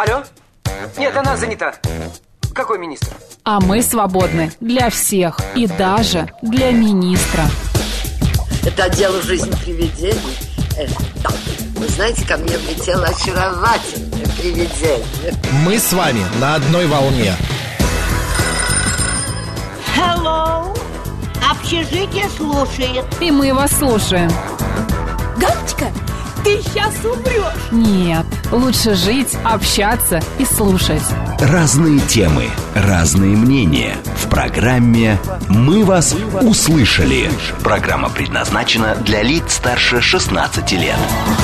Алло? Нет, она занята. Какой министр? А мы свободны для всех и даже для министра. Это отдел «Жизнь привидений». Да. Вы знаете, ко мне влетело очаровательное привидение. Мы с вами на одной волне. Hello. Общежитие слушает. И мы вас слушаем. Галочка, ты сейчас умрешь. Нет, лучше жить, общаться и слушать. Разные темы, разные мнения. В программе «Мы вас услышали». Программа предназначена для лиц старше 16 лет.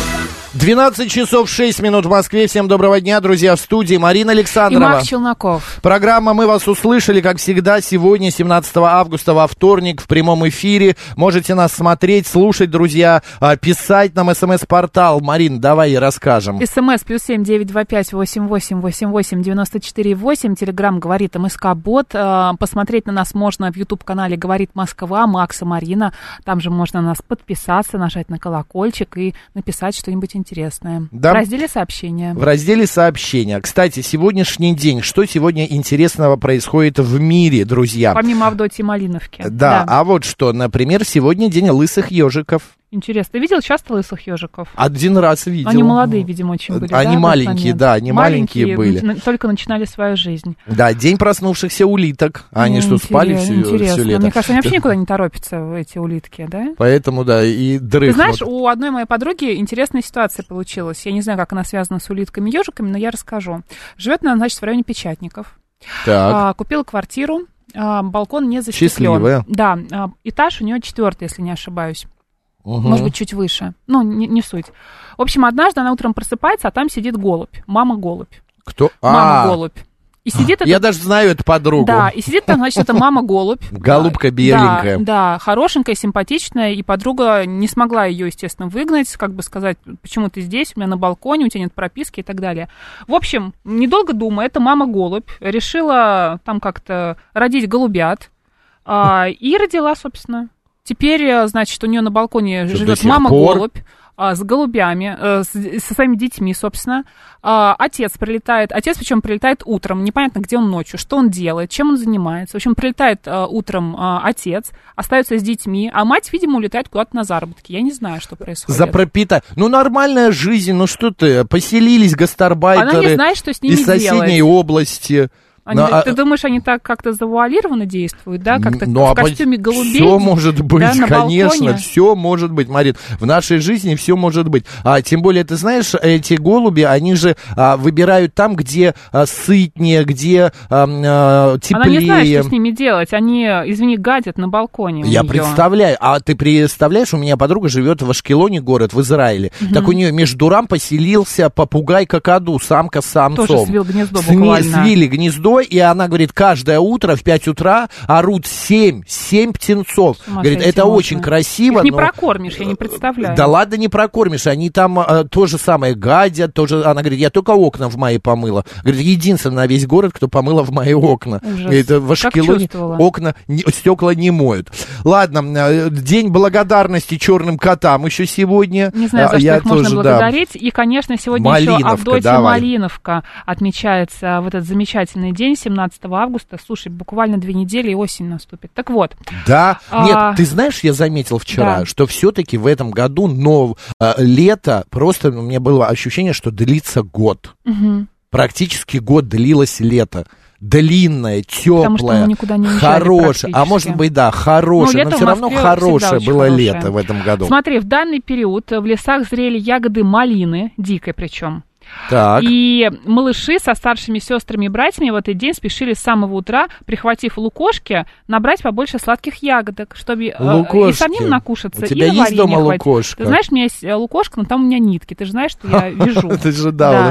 12 часов 6 минут в Москве. Всем доброго дня, друзья, в студии Марина Александрова. И Марк Челноков. Программа «Мы вас услышали», как всегда, сегодня, 17 августа, во вторник, в прямом эфире. Можете нас смотреть, слушать, друзья, писать нам смс-портал. Марин, давай расскажем. СМС +7 925 88 88 94 8. Телеграм «Говорит МСК-бот». Посмотреть на нас можно в YouTube-канале «Говорит Москва», Макс и Марина. Там же можно на нас подписаться, нажать на колокольчик и написать что-нибудь интересное. Да. В разделе «Сообщения». В разделе «Сообщения». Кстати, сегодняшний день. Что сегодня интересного происходит в мире, друзья? Помимо Авдотьи Малиновки. Да, а вот что, например, сегодня день лысых ежиков. Интересно. Ты видел часто лысых ежиков? Один раз видел. Они молодые, видимо, очень были. Они маленькие, да, они маленькие были. Только начинали свою жизнь. Да, день проснувшихся улиток. Они что, спали все лето? Мне кажется, они вообще никуда не торопятся, эти улитки, да? Поэтому, да, и дрыхнут. Ты знаешь, у одной моей подруги интересная ситуация получилась. Я не знаю, как она связана с улитками-ежиками, но я расскажу. Живет она, значит, в районе Печатников. Так. Купила квартиру, балкон не застеклен. Счастливая. Да, этаж у нее 4, если не ошибаюсь. Может быть, чуть выше. Ну, не суть. В общем, однажды она утром просыпается, а там сидит голубь. Мама-голубь. Кто? Мама-голубь. И сидит я даже знаю эту подругу. Да, и сидит там, значит, эта мама-голубь. Голубка беленькая. Да, хорошенькая, симпатичная, и подруга не смогла ее, естественно, выгнать, как бы сказать, почему ты здесь, у меня на балконе, у тебя нет прописки и так далее. В общем, недолго думая, эта мама-голубь решила там как-то родить голубят, и родила, собственно. Теперь, значит, у нее на балконе живет мама-голубь с голубями, со своими детьми, собственно. Отец причем прилетает утром, непонятно, где он ночью, что он делает, чем он занимается. В общем, прилетает утром отец, остается с детьми, а мать, видимо, улетает куда-то на заработки. Я не знаю, что происходит. Ну, нормальная жизнь, ну что ты, поселились гастарбайтеры. Она не знает, что с ними из соседней области. Ты думаешь, они так как-то завуалированно действуют, да? Как-то в костюме голубей? Все может быть, да, конечно, балконе? все может быть, Марин. В нашей жизни все может быть. Тем более, ты знаешь, эти голуби, они же выбирают там, где сытнее, где теплее. Она не знает, что с ними делать. Они, извини, гадят на балконе. Я представляю. А ты представляешь, у меня подруга живет в Ашкелоне, город в Израиле. Так у нее между дурам поселился попугай-какаду, самка с самцом. Тоже свил гнездо буквально. Свили гнездо. И она говорит, каждое утро в 5 утра орут 7 птенцов. Говорит, это очень красиво. Их не прокормишь, я не представляю. Да ладно, не прокормишь. Они там то же самое гадят. Она говорит, я только окна в мае помыла. Говорит, единственная на весь город, кто помыла в мае окна. Это в Ашкелоне стекла не моют. Ладно, день благодарности черным котам еще сегодня. Не знаю, за что их можно благодарить. И, конечно, сегодня еще Авдотья Малиновка отмечается в этот замечательный день. 17 августа, слушай, буквально 2 недели и осень наступит. Так вот. Да, нет, ты знаешь, я заметил вчера, что все-таки в этом году лето, просто у меня было ощущение, что длится год. Практически год длилось лето. Длинное, теплое, хорошее. А может быть, да, хорошее, но все равно хорошее было лето в этом году. Смотри, в данный период в лесах зрели ягоды малины, дикой причем. Так. И малыши со старшими сестрами и братьями в этот день спешили с самого утра, прихватив лукошки, набрать побольше сладких ягодок, чтобы и самим накушаться. У тебя и есть дома лукошка? Ты знаешь, у меня есть лукошка, но там у меня нитки. Ты же знаешь, что я вяжу. Ты же, да.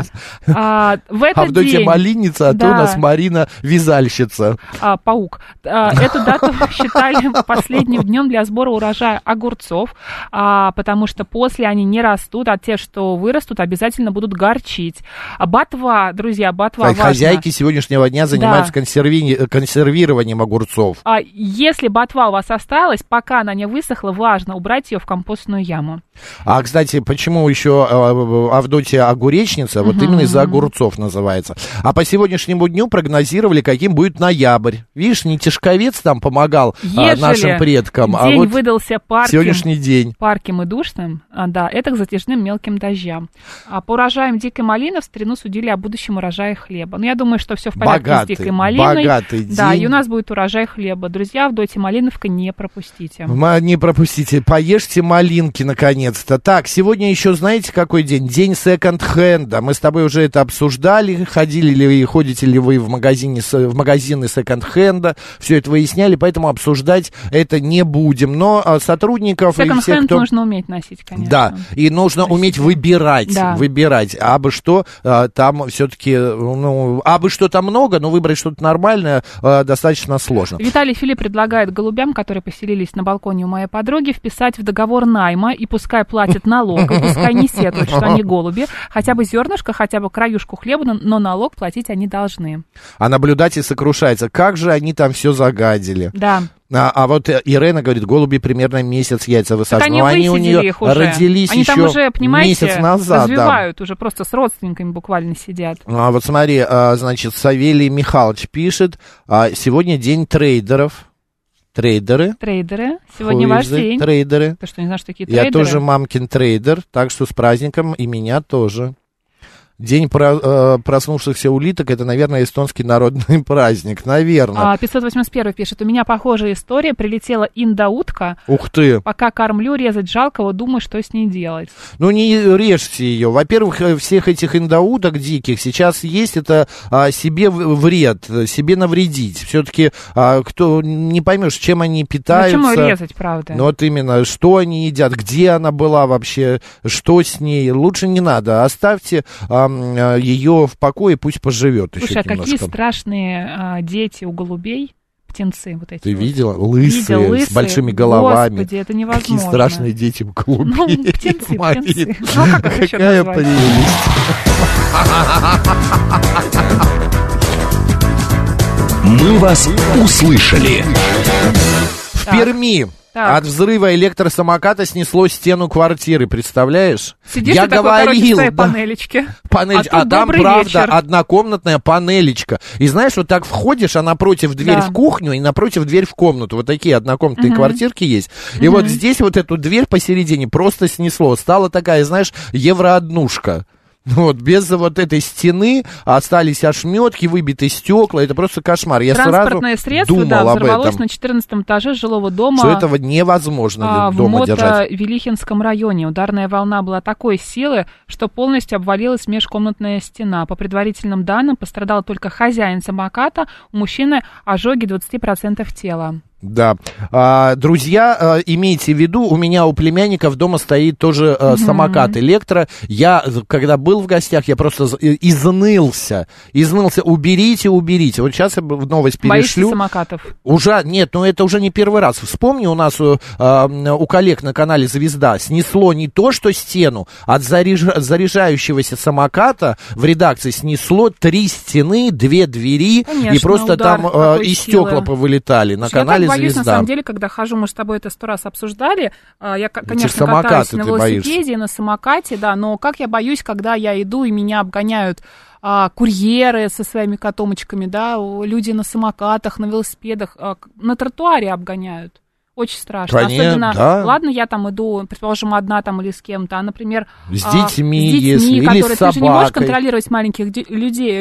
В этот день... Авдотья Малинница, а то у нас Марина вязальщица. Паук. Эту дату считали последним днем для сбора урожая огурцов, потому что после они не растут, а те, что вырастут, обязательно будут горчить. смягчить. Ботва, друзья, ботва важна. Хозяйки сегодняшнего дня занимаются консервированием огурцов. Если ботва у вас осталась, пока она не высохла, важно убрать ее в компостную яму. А, кстати, почему еще Авдотья огуречница? Вот именно из-за огурцов называется. А по сегодняшнему дню прогнозировали, каким будет ноябрь. Видишь, не Тишковец там помогал нашим предкам, день а вот выдался сегодняшний день. Парким и душным, это к затяжным мелким дождям. А по урожаям дикой малины в старину судили о будущем урожае хлеба. Я думаю, что все в порядке с дикой малиной. Богатый день. Да, и у нас будет урожай хлеба. Друзья, Авдотья Малиновка, не пропустите. Не пропустите. Поешьте малинки, наконец-то. Так, сегодня еще, знаете, какой день? День секонд-хенда. Мы с тобой уже это обсуждали. Ходили ли вы, ходите ли вы в магазины секонд-хенда. Все это выясняли, поэтому обсуждать это не будем. Но сотрудников... Секонд-хенд нужно уметь носить, конечно. Да, и нужно уметь выбирать. Абы что там все-таки... абы что там много, но выбрать что-то нормальное достаточно сложно. Виталий Филипп предлагает голубям, которые поселились на балконе у моей подруги, вписать в договор найма, и пускай платят налог, и пускай не сетуют, что они голуби, хотя бы зернышко, хотя бы краюшку хлеба, но налог платить они должны. А наблюдатель сокрушается, как же они там все загадили. Да. А вот Ирена говорит, голуби примерно месяц яйца высаживают. Но они у нее родились они еще там уже, понимаете, месяц назад. развивают, уже просто с родственниками буквально сидят. А вот смотри, значит, Савелий Михайлович пишет, сегодня день трейдеров. Трейдеры. Сегодня ваш день. Трейдеры. Ты что, не знаешь, что такие трейдеры? Я тоже мамкин трейдер, так что с праздником и меня тоже. День проснувшихся улиток, это, наверное, эстонский народный праздник, наверное. 581 пишет, у меня похожая история, прилетела индоутка. Ух ты! Пока кормлю, резать жалко, вот думаю, что с ней делать. Не режьте ее. Во-первых, всех этих индоуток диких сейчас есть, это себе вред, себе навредить. Все-таки кто не поймешь, чем они питаются. Почему резать, правда? Вот именно, что они едят, где она была вообще, что с ней. Лучше не надо, оставьте... ее в покое, пусть поживет. Слушай, еще немножко. Какие страшные дети у голубей, птенцы вот эти. Ты вот. видела? Лысые, с большими головами. Господи, это невозможно. Какие страшные дети у голубей. Птенцы. Как их еще назвать? Какая прелесть. Мы вас услышали. В Перми. От взрыва электросамоката снесло стену квартиры, представляешь? Сидишь я ты говорил, такой, панелечки. А там, правда, однокомнатная панелечка. И знаешь, вот так входишь, а напротив дверь в кухню и напротив дверь в комнату. Вот такие однокомнатные квартирки есть. И вот здесь вот эту дверь посередине просто снесло. Стала такая, знаешь, еврооднушка. Вот, без вот этой стены остались ошметки, выбитые стекла. Это просто кошмар. Я Транспортное сразу средство, думал об взорвалось этом. на 14-м этаже жилого дома. Что этого невозможно дома держать. В Велихинском районе. Ударная волна была такой силы, что полностью обвалилась межкомнатная стена. По предварительным данным, пострадал только хозяин самоката. У мужчины ожоги 20% тела. Да. Друзья, имейте в виду, у меня у племянников дома стоит тоже самокат электро. Я, когда был в гостях, я просто изнылся. Уберите. Вот сейчас я новость перешлю. Боишься самокатов? Нет, это уже не первый раз. Вспомни, у нас у коллег на канале «Звезда» снесло не то, что стену, от заряжающегося самоката в редакции снесло 3 стены, 2 двери. Конечно, и просто там и стекла повылетали. На канале боюсь, «Звезда». На самом деле, когда хожу, мы с тобой это 100 раз обсуждали. Я, конечно, катаюсь на велосипеде, на самокате, да, но как я боюсь, когда я иду и меня обгоняют курьеры со своими котомочками, да, люди на самокатах, на велосипедах, на тротуаре обгоняют. Очень страшно. Особенно, да. Ладно, я там иду, предположим, одна там или с кем-то, а, например, с детьми, если, которые, или с собакой. Ты же не можешь контролировать маленьких детей,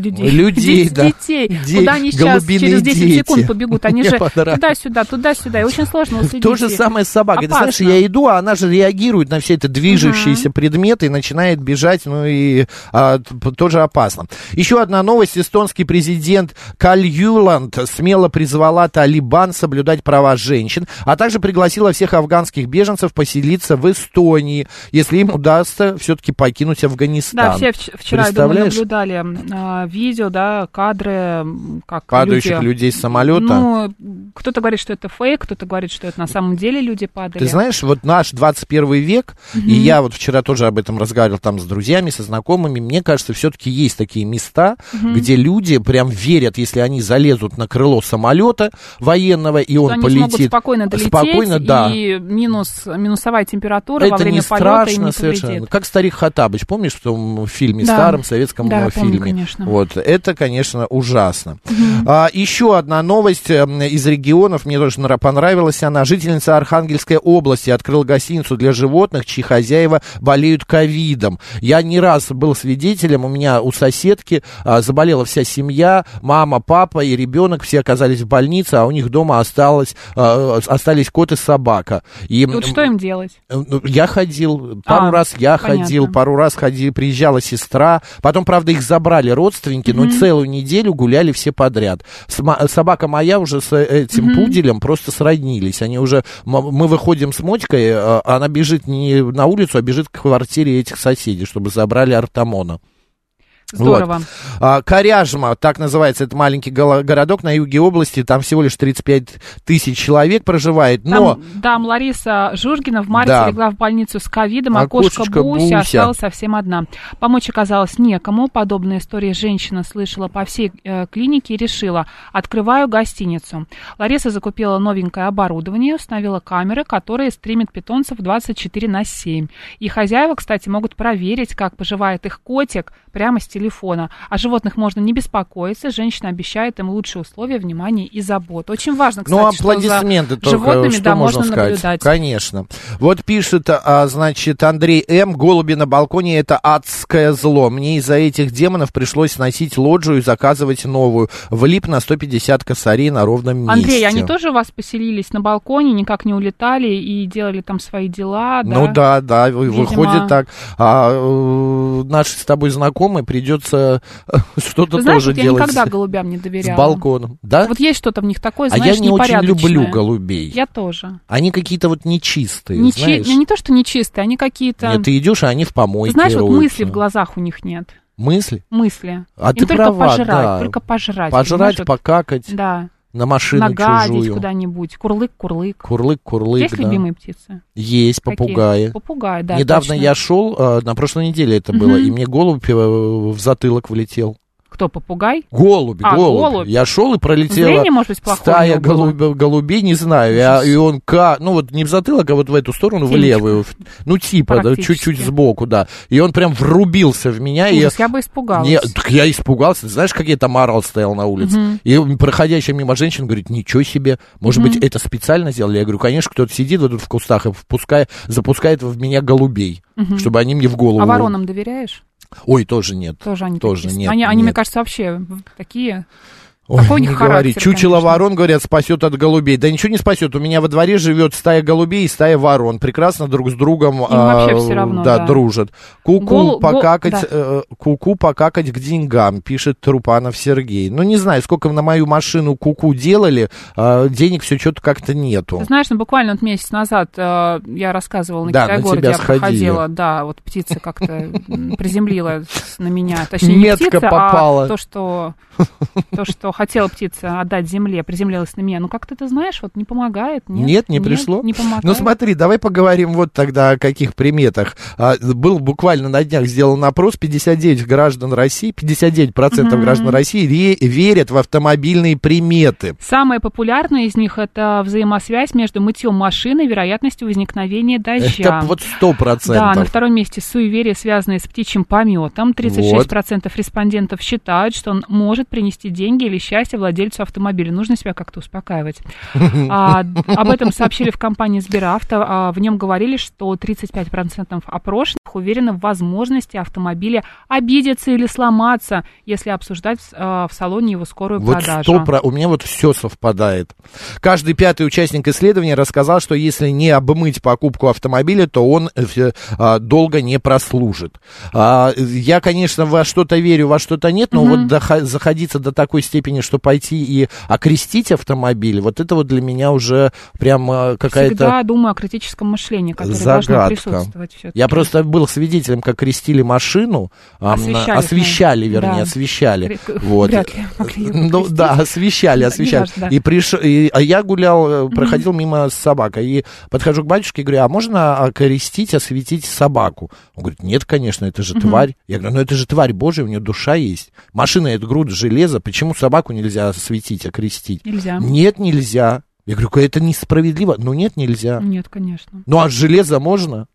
да. детей. Куда они сейчас через 10 секунд побегут? Они же туда-сюда, и очень сложно уследить. То же самое с собакой. Ты знаешь, я иду, а она же реагирует на все это движущиеся предметы и начинает бежать, и тоже опасно. Еще одна новость. Эстонский президент Каль Юланд смело призвала Талибан соблюдать права женщин. а также пригласила всех афганских беженцев поселиться в Эстонии, если им удастся все-таки покинуть Афганистан. Да, все вчера, я думаю, наблюдали видео, да, кадры, как падающих людей с самолета. Ну, кто-то говорит, что это фейк, кто-то говорит, что это на самом деле люди падали. Ты знаешь, вот наш 21 век, и я вот вчера тоже об этом разговаривал там с друзьями, со знакомыми, мне кажется, все-таки есть такие места, где люди прям верят, если они залезут на крыло самолета военного, и он полетит. Они смогут спокойно долететь, да. И минусовая температура это во время полета им не повредит. Как старик Хоттабыч, помнишь, в том фильме, старом советском фильме? Помню, конечно. Вот, это, конечно, ужасно. Еще одна новость из регионов, мне тоже понравилась она. Жительница Архангельской области открыла гостиницу для животных, чьи хозяева болеют ковидом. Я не раз был свидетелем, у меня у соседки заболела вся семья, мама, папа и ребенок, все оказались в больнице, а у них дома остались кот и собака. И вот что им делать? Я ходил, пару раз ходил, приезжала сестра, потом, правда, их забрали родственники, но целую неделю гуляли все подряд. Собака моя уже с этим пуделем просто сроднились, они уже, мы выходим с Мотькой, она бежит не на улицу, а бежит к квартире этих соседей, чтобы забрали Артамона. Здорово. Вот. Коряжма, так называется, это маленький городок на юге области, там всего лишь 35 тысяч человек проживает, но... Там Лариса Жургина в марте легла в больницу с ковидом, а кошка Буся осталась совсем одна. Помочь оказалось некому, подобные истории женщина слышала по всей клинике и решила: открываю гостиницу. Лариса закупила новенькое оборудование, установила камеры, которые стримят питомцев 24/7. И хозяева, кстати, могут проверить, как поживает их котик прямо с телефона. О животных можно не беспокоиться. Женщина обещает им лучшие условия, внимания и заботу. Очень важно, кстати, аплодисменты что за животными что можно сказать? Наблюдать. Конечно. Вот пишет, значит, Андрей М. Голуби на балконе — это адское зло. Мне из-за этих демонов пришлось сносить лоджию и заказывать новую. Влип на 150 косарей на ровном месте. Андрей, они тоже у вас поселились на балконе, никак не улетали и делали там свои дела? Ну да, выходит так. Наши с тобой знакомые придется что-то тоже делать. Я никогда голубям не доверяла. С балконом. Да? Вот есть что-то в них такое, знаешь, я не очень люблю голубей. Я тоже. Они какие-то вот нечистые, знаешь. Не то, что нечистые, они какие-то... Нет, ты идешь, а они в помойке. Знаешь, вот мысли в глазах у них нет. Мысли? Мысли. А им ты права, да. Только пожрать. Пожрать, покакать. Да. На машину нагадить чужую. Куда-нибудь. Курлык. Курлык, есть любимые птицы? Есть, попугаи. Попугаи, да. Недавно точно. я шел, на прошлой неделе это было, и мне голубь в затылок влетел. Кто, попугай? Голубь. Я шел и пролетела зрение, может быть, стая голубей, не знаю. И он, вот не в затылок, а вот в эту сторону, в левую. Ну, типа, да, чуть-чуть сбоку, да. И он прям врубился в меня. Ужас, я бы испугалась. Я испугался. Знаешь, как я там орал, стоял на улице. И проходящая мимо женщина говорит: ничего себе, может быть, это специально сделали? Я говорю: конечно, кто-то сидит вот тут в кустах и запускает в меня голубей, чтобы они мне в голову... А воронам доверяешь? Ой, тоже нет. Тоже нет. Они, мне кажется, вообще такие... Ой, не говори. Чучело ворон, говорят, спасет от голубей. Да ничего не спасет. У меня во дворе живет стая голубей и стая ворон. Прекрасно друг с другом вообще все равно, дружат. Ку-ку покакать к деньгам, пишет Трупанов Сергей. Ну, не знаю, сколько на мою машину ку-ку делали, денег все что-то как-то нету. Ты знаешь, месяц месяц назад я рассказывала на Китай-городе, я проходила, вот птица как-то приземлилась на меня. Точнее, не птица, попала. А то, что хотела птица отдать земле, приземлилась на меня. Ну, как ты знаешь, вот не помогает. Нет, не пришло? Не помогает. Ну, смотри, давай поговорим вот тогда о каких приметах. Был буквально на днях сделан опрос, 59% граждан России верят в автомобильные приметы. Самая популярная из них — это взаимосвязь между мытьем машины и вероятностью возникновения дождя. Это вот 100%. Да, на втором месте суеверия, связанные с птичьим пометом. 36% респондентов считают, что он может принести деньги или счастье владельцу автомобиля. Нужно себя как-то успокаивать. Об этом сообщили в компании Сберавто. В нем говорили, что 35% опрошенных уверены в возможности автомобиля обидеться или сломаться, если обсуждать в салоне его скорую продажу. У меня вот все совпадает. Каждый пятый участник исследования рассказал, что если не обмыть покупку автомобиля, то он долго не прослужит. Я, конечно, во что-то верю, во что-то нет, но вот заходиться до такой степени решение, что пойти и окрестить автомобиль, вот это вот для меня уже прям какая-то... Всегда думаю о критическом мышлении, которое должно присутствовать все-таки. Я просто был свидетелем, как крестили машину, освещали. Вот. Вряд ли могли ну да, освещали. А я гулял, проходил мимо с собакой, и подхожу к батюшке и говорю, а можно окрестить, осветить собаку? Он говорит, нет, конечно, это же тварь. Я говорю, ну это же тварь Божия, у нее душа есть. Машина — это груда железа, почему собаку нельзя осветить, окрестить? Нельзя. Нет, нельзя. Я говорю, это несправедливо. Ну нет, нельзя. Нет, конечно. Ну а железо можно?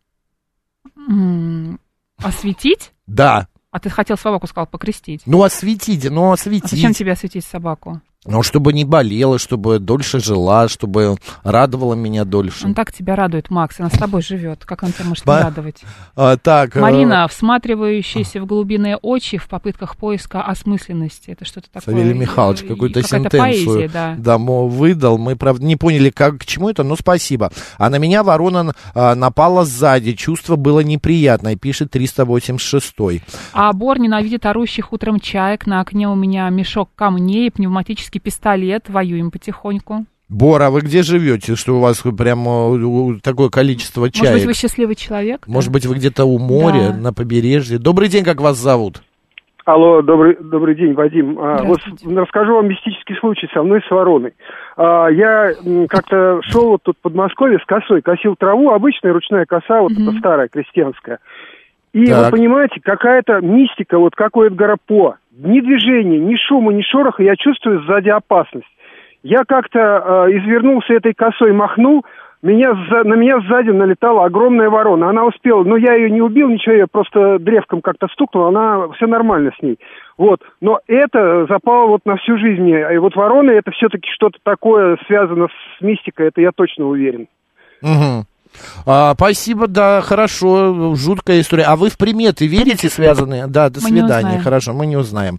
Осветить? Да. А ты хотел собаку, сказал, покрестить. Ну осветите. А зачем тебе осветить собаку? Ну, чтобы не болела, чтобы дольше жила, чтобы радовала меня дольше. Он так тебя радует, Макс, она с тобой живет. Как он тебя может не радовать? Марина, всматривающаяся в глубинные очи в попытках поиска осмысленности. Это что-то такое. Савелий Михайлович, какую-то сентенцию поэзия, выдал. Мы, правда, не поняли, к чему это, но спасибо. А на меня ворона напала сзади. Чувство было неприятное, пишет 386-й. А Бор ненавидит орущих утром чаек. На окне у меня мешок камней и пневматический пистолет, воюем потихоньку. Бор, а вы где живете, что у вас прям такое количество чаек? Может быть, вы счастливый человек? Может быть, вы где-то у моря, на побережье. Добрый день, как вас зовут? Алло, добрый день, Вадим. Вот расскажу вам мистический случай со мной с вороной. Я как-то шел вот тут в Подмосковье с косой, косил траву, обычная ручная коса, вот эта старая, крестьянская. И вы понимаете, какая-то мистика, вот какой Эдгар По. Ни движения, ни шума, ни шороха, я чувствую сзади опасность. Я как-то извернулся этой косой, махнул, на меня сзади налетала огромная ворона. Она успела, но я ее не убил, ничего, я просто древком как-то стукнул, она, все нормально с ней. Вот, но это запало вот на всю жизнь мне. И вот ворона, это все-таки что-то такое связано с мистикой, это я точно уверен. Угу. Спасибо, да, хорошо, жуткая история. А вы в приметы верите, связанные? Да, до свидания, хорошо, мы не узнаем.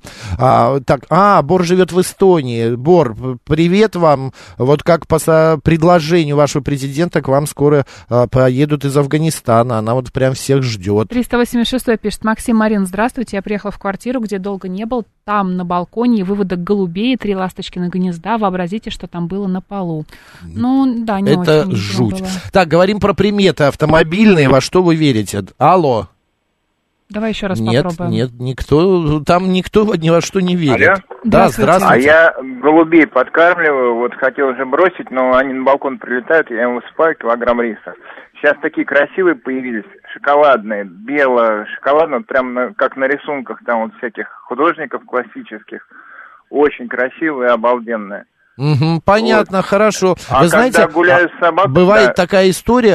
Бор живет в Эстонии. Бор, привет вам. Вот как по предложению вашего президента к вам скоро поедут из Афганистана. Она вот прям всех ждет. 386 пишет: Максим, Марин, здравствуйте. Я приехала в квартиру, где долго не был. Там на балконе выводок голубей, 3 ласточкины гнезда. Вообразите, что там было на полу. Ну, да, не это очень жуть. Было. Так, говорим про приметы автомобильные. Во что вы верите? Алло. Давай еще раз попробуем. Нет, там никто ни во что не верит. Алло? Да, здравствуйте. А я голубей подкармливаю, вот хотел уже бросить, но они на балкон прилетают, я им высыпаю килограмм риса. Сейчас такие красивые появились, шоколадные, бело-шоколадные, прям как на рисунках там вот всяких художников классических. Очень красивые, обалденные. Угу, понятно, вот. Хорошо. А вы знаете, гуляю с собакой, была такая история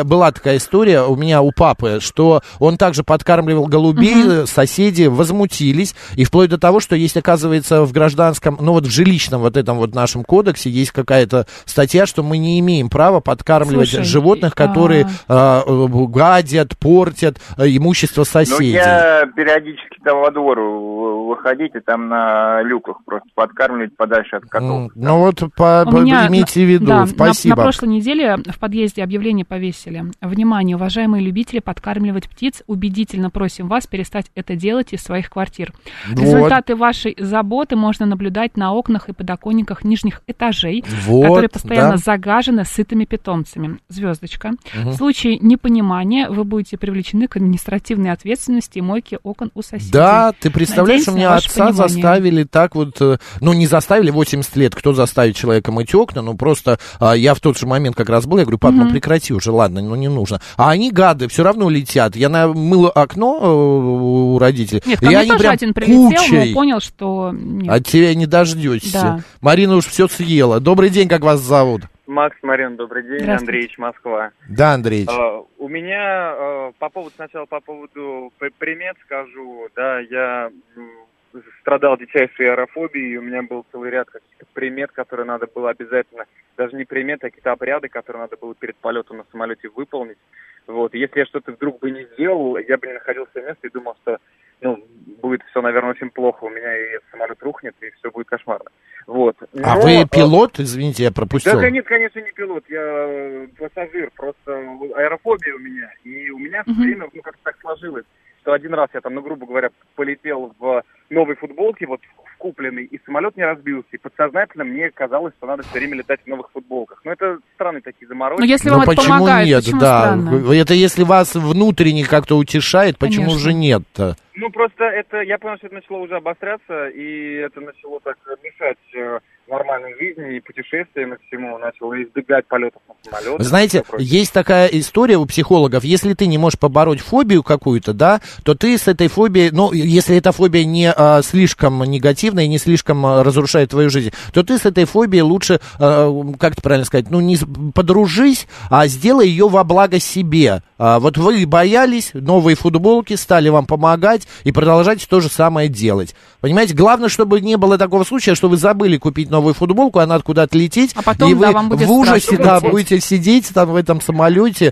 у меня у папы, что он также подкармливал голубей, соседи возмутились, и вплоть до того, что есть, оказывается, в гражданском, в жилищном вот этом вот нашем кодексе есть какая-то статья, что мы не имеем права подкармливать животных, которые гадят, портят имущество соседей. Я периодически там во двор выходить и там на люках просто подкармливать подальше от котов. Имейте в виду, да, спасибо. На прошлой неделе в подъезде объявление повесили. Внимание, уважаемые любители подкармливать птиц, убедительно просим вас перестать это делать из своих квартир. Результаты вашей заботы можно наблюдать на окнах и подоконниках нижних этажей, которые постоянно загажены сытыми питомцами. Звездочка. В случае непонимания вы будете привлечены к административной ответственности и мойке окон у соседей. Да, ты представляешь, у меня отца заставили так вот, не заставили 80 лет, кто заставить человека мыть окна, просто я в тот же момент как раз был, я говорю, пап, прекрати уже, ладно, не нужно. А они, гады, все равно летят. Я мыл окно у родителей. Нет, ко мне тоже один прилетел, но понял, что нет. От тебя не дождетесь. Да. Марина уж все съела. Добрый день, как вас зовут? Макс, Марин, добрый день, Андреевич, Москва. Да, Андреевич. У меня сначала по поводу примет скажу, да, я страдал дичайшей аэрофобией, и у меня был целый ряд каких-то примет, которые надо было обязательно, даже не приметы, а какие-то обряды, которые надо было перед полетом на самолете выполнить. Вот. И если я что-то вдруг бы не сделал, я бы не находил себе места и думал, что будет все, наверное, очень плохо, у меня и самолет рухнет, и все будет кошмарно. Вот. А вы пилот? Извините, я пропустил. Да, нет, конечно, не пилот, я пассажир, просто аэрофобия у меня, и у меня все время как-то так сложилось, что один раз я там, грубо говоря, полетел в новой футболке, вот в купленный, и самолет не разбился. И подсознательно мне казалось, что надо все время летать в новых футболках. Но это странные такие заморочки. Но если вам это почему помогает, нет? почему Да, странно? это если вас внутренне как-то утешает, почему Конечно. же нет-то? Ну, просто это, я понял, что это начало уже обостряться, и это начало так мешать нормальной жизни и путешествиям, и всему. Начал избегать полетов на самолете. Знаете, есть такая история у психологов, если ты не можешь побороть фобию какую-то, да, то ты с этой фобией, ну, если эта фобия не слишком негативная и не слишком разрушает твою жизнь, то ты с этой фобией лучше, как это правильно сказать, ну, не подружись, а сделай ее во благо себе. Вот вы боялись, новые футболки стали вам помогать, и продолжайте то же самое делать. Понимаете, главное, чтобы не было такого случая, что вы забыли купить новую футболку, она откуда-то лететь, а потом, и вы вам будет в ужасе страшно будете сидеть там в этом самолете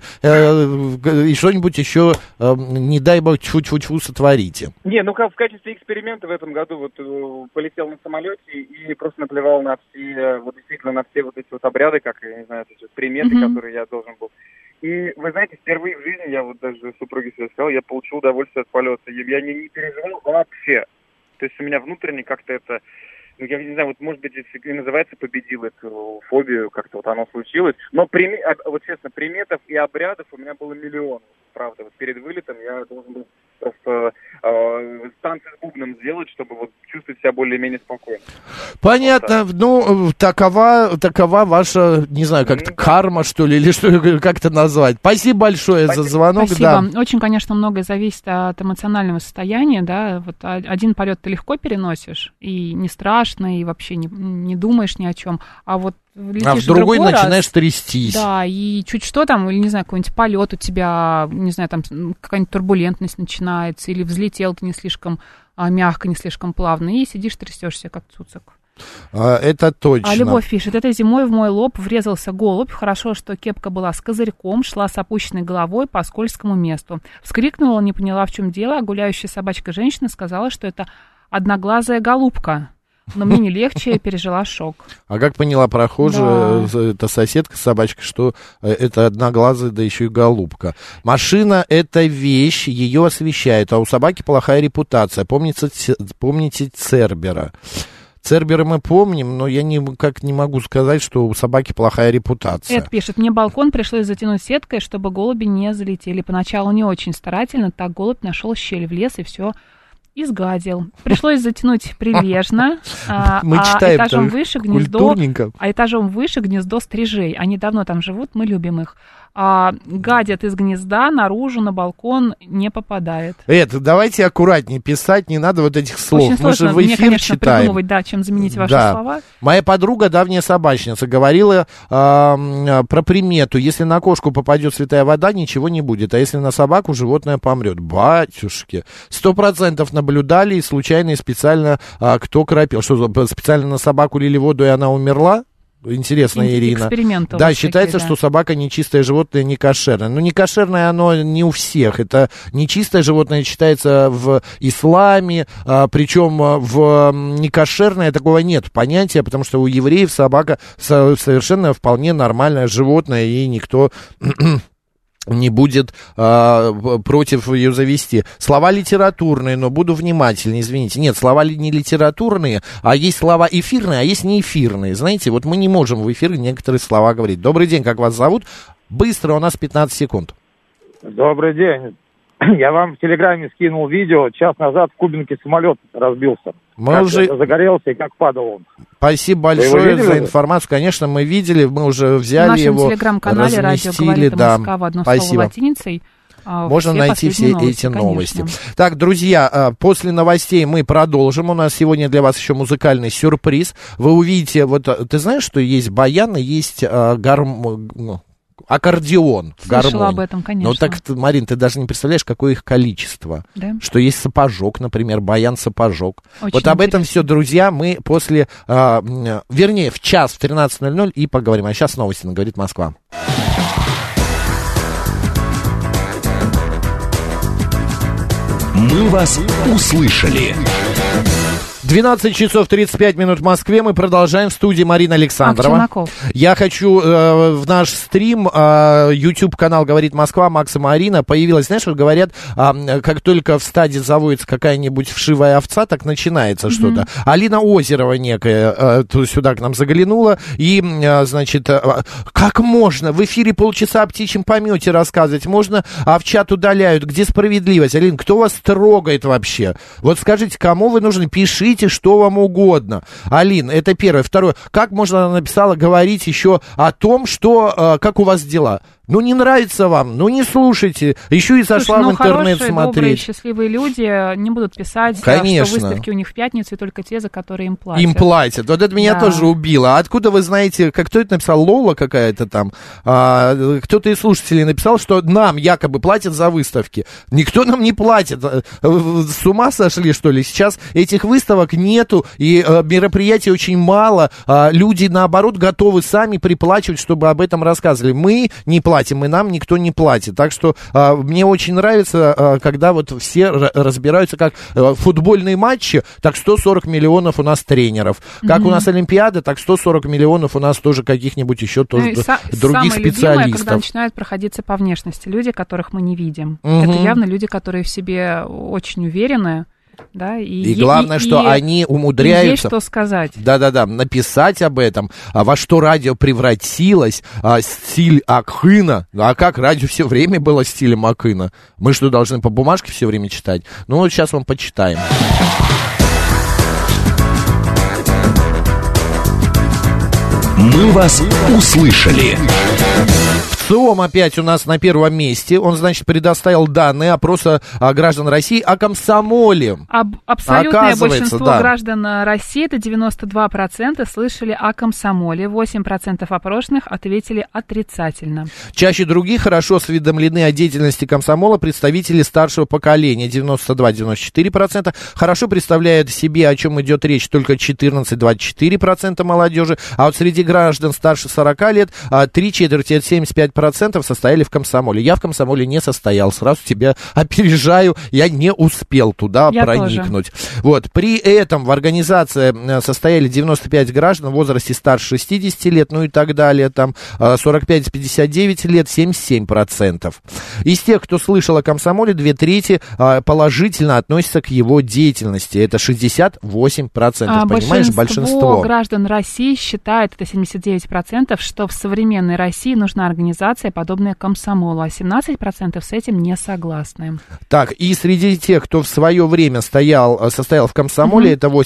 и что-нибудь еще, не дай бог, тьфу-тьфу-тьфу сотворите. Не, ну как в качестве эксперимента в этом году вот полетел на самолете и просто наплевал на все, вот действительно на все вот эти вот обряды, как, я не знаю, эти вот приметы, которые я должен был. И, вы знаете, впервые в жизни, я вот даже супруге себе сказал, я получил удовольствие от полета. Я не переживал вообще. То есть у меня внутренне как-то это, ну, я не знаю, вот может быть, и называется, победил эту фобию, как-то вот оно случилось. Но, вот честно, приметов и обрядов у меня было миллион. Правда, вот перед вылетом я должен был просто танцы с бубном сделать, чтобы вот чувствовать себя более-менее спокойно. Понятно. Вот, ну, такова ваша, не знаю, как-то карма, что ли, или что, как это назвать. Спасибо большое за звонок. Спасибо. Да. Очень, конечно, многое зависит от эмоционального состояния, да. Вот один полет ты легко переносишь, и не страшно, и вообще не думаешь ни о чем. А вот летишь в другой раз, начинаешь трястись. Да, и чуть что там, или, не знаю, какой-нибудь полет у тебя, не знаю, там какая-нибудь турбулентность начинается, или взлетел ты не слишком мягко, не слишком плавно, и сидишь, трясешься, как цуцик. Это точно. Любовь пишет, этой зимой в мой лоб врезался голубь. Хорошо, что кепка была с козырьком, шла с опущенной головой по скользкому месту. Вскрикнула, не поняла, в чем дело, а гуляющая собачка женщина сказала, что это одноглазая голубка. Но мне не легче, я пережила шок. А как поняла прохожая, эта соседка, собачка, что это одноглазая, да еще и голубка. Машина — это вещь, ее освещают, а у собаки плохая репутация. Помните Цербера? Цербера мы помним, но я никак не могу сказать, что у собаки плохая репутация. Эд пишет, мне балкон пришлось затянуть сеткой, чтобы голуби не залетели. Поначалу не очень старательно, так голубь нашел щель в лес и все изгадил. Пришлось затянуть прилежно, мы читаем этажом выше гнездо стрижей. Они давно там живут, мы любим их. Гадят из гнезда, наружу, на балкон не попадает. Давайте аккуратнее писать, не надо вот этих слов. Очень сложно Мы же в эфир конечно, читаем. Придумывать, да, чем заменить ваши слова. Моя подруга, давняя собачница, говорила про примету. Если на кошку попадет святая вода, ничего не будет. А если на собаку, животное помрет. Батюшки. 100% наблюдали и случайно и специально кто кропил. Что, специально на собаку лили воду, и она умерла? Интересно, Ирина. Да, считается, что собака нечистое животное, не кошерное. Но не кошерное оно не у всех. Это нечистое животное считается в исламе, причем в некошерное такого нет понятия, потому что у евреев собака совершенно вполне нормальное животное, и никто не будет против ее завести. Слова литературные, но буду внимательнее, извините. Нет, слова не литературные, а есть слова эфирные, а есть не эфирные. Знаете, вот мы не можем в эфире некоторые слова говорить. Добрый день, как вас зовут? Быстро, у нас 15 секунд. Добрый день. Я вам в Телеграме скинул видео. Час назад в Кубинке самолет разбился. Загорелся и как падал он. Спасибо большое за информацию. Конечно, мы видели, мы уже взяли его, в нашем телеграм-канале «Радио говорит МСК» в одно слово латиницей. Можно найти все эти новости. Конечно. Так, друзья, после новостей мы продолжим. У нас сегодня для вас еще музыкальный сюрприз. Вы увидите, вот ты знаешь, что есть баян и есть аккордеон, Слышала об этом, конечно. Ну так, Марин, ты даже не представляешь, какое их количество. Да? Что есть сапожок, например, баян-сапожок. Очень вот об этом все, друзья, мы после, вернее, в час, в 13:00 и поговорим. А сейчас новости на «Говорит Москва». Мы вас услышали. 12 часов 35 минут в Москве. Мы продолжаем. В студии Марина Александрова. Я хочу в наш стрим, YouTube-канал «Говорит Москва», Макс и Марина, появилась, знаешь, вот говорят, как только в стаде заводится какая-нибудь вшивая овца, так начинается что-то. Алина Озерова некая сюда к нам заглянула, и, значит, как можно в эфире полчаса о птичьем помете рассказывать? Можно, овчат удаляют. Где справедливость? Алина, кто вас трогает вообще? Вот скажите, кому вы нужны? Пишите что вам угодно. Алин, это первое. Второе, как можно, она написала, говорить еще о том, что, как у вас дела? Ну, не нравится вам, ну, не слушайте. Еще и зашла в интернет хорошие, смотреть. Добрые, счастливые люди не будут писать, конечно, что выставки у них в пятницу, и только те, за которые им платят. Им платят. Вот это меня тоже убило. А откуда вы знаете, как кто это написал? Лола какая-то там? Кто-то из слушателей написал, что нам якобы платят за выставки. Никто нам не платит. С ума сошли, что ли? Сейчас этих выставок нету, и мероприятий очень мало. Люди, наоборот, готовы сами приплачивать, чтобы об этом рассказывали. Мы не платим, и нам никто не платит. Так что мне очень нравится, когда вот все разбираются, как футбольные матчи, так 140 миллионов у нас тренеров. Как у нас Олимпиада, так 140 миллионов у нас тоже каких-нибудь еще тоже других специалистов. Самое любимое, когда начинают проходиться по внешности люди, которых мы не видим. Это явно люди, которые в себе очень уверены. Да, и главное, что они умудряются... Есть что сказать. Да-да-да, написать об этом, во что радио превратилось, стиль Акына. А как радио все время было стилем Акына? Мы что, должны по бумажке все время читать? Ну, вот сейчас вам почитаем. Мы вас услышали. ЦИОМ опять у нас на первом месте. Он, значит, предоставил данные опроса граждан России о комсомоле. Абсолютное большинство граждан России, это 92%, слышали о комсомоле. 8% опрошенных ответили отрицательно. Чаще других хорошо осведомлены о деятельности комсомола представители старшего поколения. 92-94%. Хорошо представляют себе, о чем идет речь, только 14-24% молодежи. А вот среди граждан старше 40 лет 3/4, 75% состояли в комсомоле. Я в комсомоле не состоял. Сразу тебя опережаю. Я не успел туда проникнуть. Вот. При этом в организации состояли 95 граждан в возрасте старше 60 лет, ну и так далее. Там 45-59 лет, 77%. Из тех, кто слышал о комсомоле, 2/3 положительно относятся к его деятельности. Это 68%. Понимаешь, большинство граждан России считает, это 79%, что в современной России нужна организация, подобная комсомолу, а 17% с этим не согласны. Так, и среди тех, кто в свое время состоял в комсомоле, это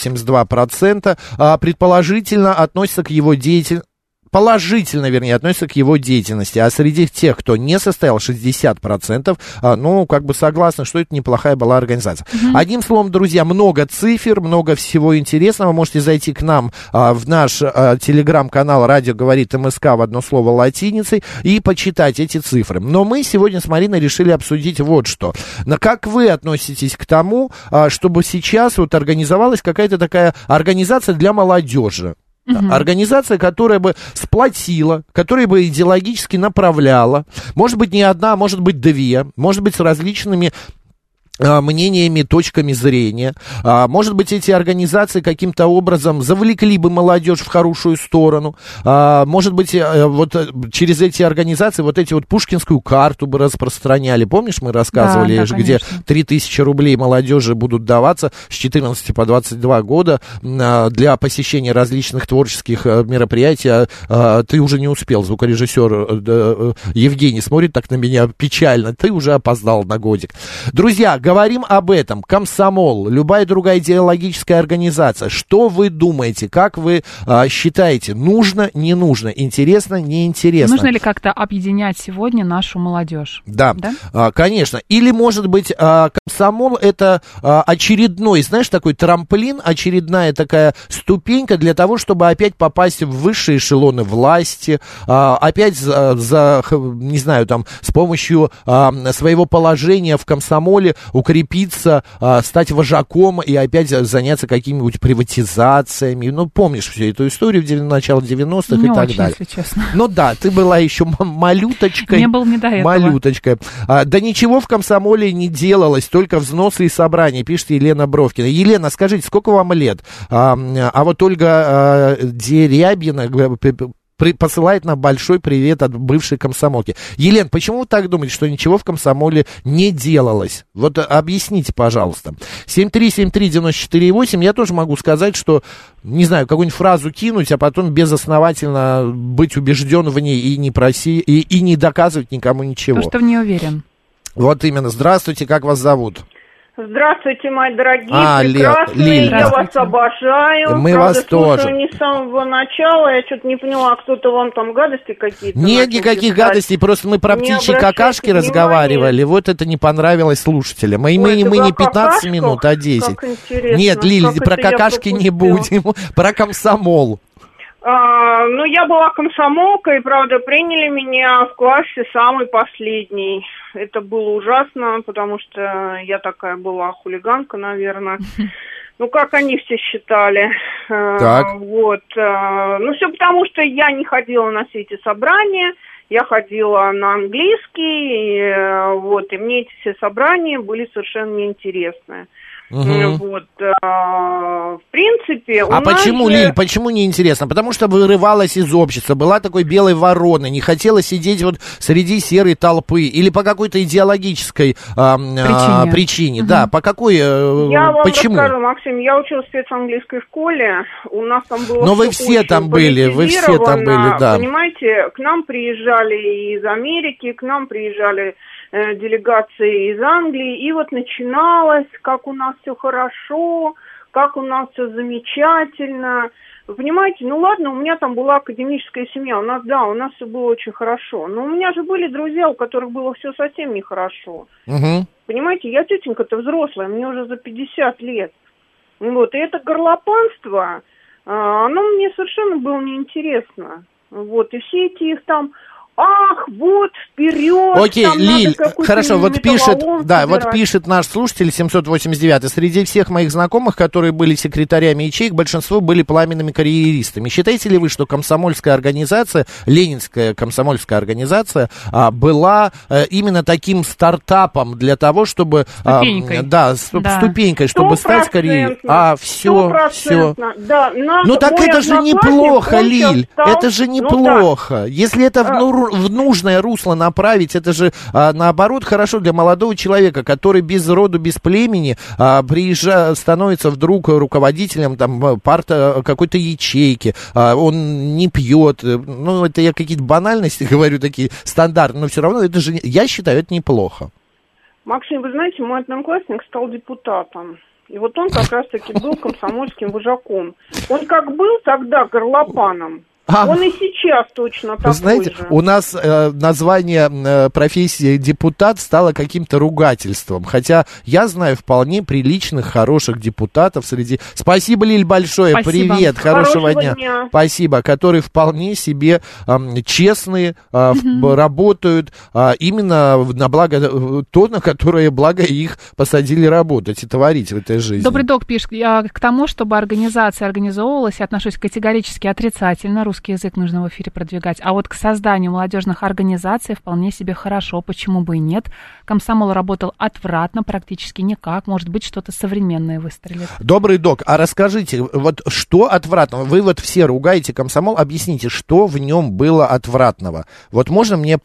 82%, предположительно относятся к его деятельности. Положительно, вернее, относятся к его деятельности. А среди тех, кто не состоял, 60%, ну, как бы согласны, что это неплохая была организация. Одним словом, друзья, много цифр, много всего интересного. Можете зайти к нам в наш телеграм-канал «Радио говорит МСК» в одно слово латиницей и почитать эти цифры. Но мы сегодня с Мариной решили обсудить вот что. Как вы относитесь к тому, чтобы сейчас вот организовалась какая-то такая организация для молодежи? Организация, которая бы сплотила, которая бы идеологически направляла, может быть, не одна, может быть, две, может быть, с различными мнениями, точками зрения. Может быть, эти организации каким-то образом завлекли бы молодежь в хорошую сторону. Может быть, вот через эти организации вот эти вот пушкинскую карту бы распространяли. Помнишь, мы рассказывали, где 3000 рублей молодежи будут даваться с 14 по 22 года для посещения различных творческих мероприятий. Ты уже не успел, звукорежиссер Евгений смотрит так на меня печально. Ты уже опоздал на годик. Друзья, говорим об этом. Комсомол, любая другая идеологическая организация. Что вы думаете? Как вы считаете? Нужно, не нужно? Интересно, не интересно? Нужно ли как-то объединять сегодня нашу молодежь? Да? Конечно. Или, может быть, комсомол это очередной, знаешь, такой трамплин, очередная такая ступенька для того, чтобы опять попасть в высшие эшелоны власти, опять не знаю, там, с помощью своего положения в комсомоле укрепиться, стать вожаком и опять заняться какими-нибудь приватизациями. Ну, помнишь всю эту историю в начале 90-х и так далее. Если честно. Ну да, ты была еще малюточкой. Мне было не до этого. Малюточкой. Да ничего в комсомоле не делалось, только взносы и собрания, пишет Елена Бровкина. Елена, скажите, сколько вам лет? А вот Ольга Дерябина посылает нам большой привет от бывшей комсомолки. Елена, почему вы так думаете, что ничего в комсомоле не делалось? Вот объясните, пожалуйста. 7373948, я тоже могу сказать, что, не знаю, какую-нибудь фразу кинуть, а потом безосновательно быть убежден в ней и не доказывать никому ничего. Потому что в нее уверен. Вот именно. Здравствуйте, как вас зовут? Здравствуйте, мои дорогие, прекрасные, я вас обожаю. Мы вас тоже. Не с самого начала, я что-то не поняла, кто-то вам там гадости какие-то. Нет никаких гадостей, просто мы про птичьи какашки разговаривали, вот это не понравилось слушателям. Мы не 15 минут, а 10. Нет, Лиль, про какашки не будем, про комсомол. Ну, я была комсомолкой, правда, приняли меня в классе самый последний. Это было ужасно, потому что я такая была хулиганка, наверное. Ну, как они все считали. Так. Вот. Ну, все потому, что я не ходила на все эти собрания, я ходила на английский, и мне эти все собрания были совершенно неинтересны. Вот, в принципе, А почему, Лиль, почему неинтересно? Потому что вырывалась из общества, была такой белой вороной, не хотела сидеть вот среди серой толпы, или по какой-то идеологической причине. Да, по какой, я вам почему? расскажу, Максим, я училась в спецанглийской школе, у нас там было Но вы все там были, да. Понимаете, к нам приезжали из Америки, к нам приезжали делегации из Англии, и вот начиналось, как у нас все хорошо, как у нас все замечательно. Вы понимаете, ну ладно, у меня там была академическая семья, у нас все было очень хорошо, но у меня же были друзья, у которых было все совсем нехорошо. Понимаете, я тетенька-то взрослая, мне уже за 50 лет. Вот, и это горлопанство, оно мне совершенно было неинтересно. Вот, и все эти их там... Ах, вот, вперед! Окей, Лиль, хорошо, вот пишет наш слушатель 789. Среди всех моих знакомых, которые были секретарями ячеек, большинство были пламенными карьеристами. Считаете ли вы, что комсомольская организация, Ленинская комсомольская организация, была именно таким стартапом для того, чтобы... Ступенькой, чтобы стать карьеристом? Все. Да, ну так это же неплохо, Лиль, это же неплохо. Если это в нужное русло направить, это же, наоборот, хорошо для молодого человека, который без роду, без племени становится вдруг руководителем там, какой-то ячейки, он не пьет, ну, это я какие-то банальности говорю, такие стандартные, но все равно это же, я считаю, это неплохо. Максим, вы знаете, мой одноклассник стал депутатом. И вот он как раз-таки был комсомольским вожаком. Он как был тогда горлопаном, он и сейчас точно такой же. Знаете, у нас название профессии депутат стало каким-то ругательством. Хотя я знаю вполне приличных, хороших депутатов среди... Спасибо, Лиль, большое. Спасибо. Привет, хорошего дня. Спасибо, которые вполне себе честные, работают именно на благо то, на которое благо их посадили работать и творить в этой жизни. Добрый док пишет, я к тому, чтобы организация организовывалась, я отношусь категорически отрицательно. Русский язык нужно в эфире продвигать. А вот к созданию молодежных организаций вполне себе хорошо. Почему бы и нет? Комсомол работал отвратно, практически никак. Может быть, что-то современное выстрелит. Добрый док, а расскажите, вот что отвратного? Вы вот все ругаете комсомол, объясните, что в нем было отвратного? Вот можно мне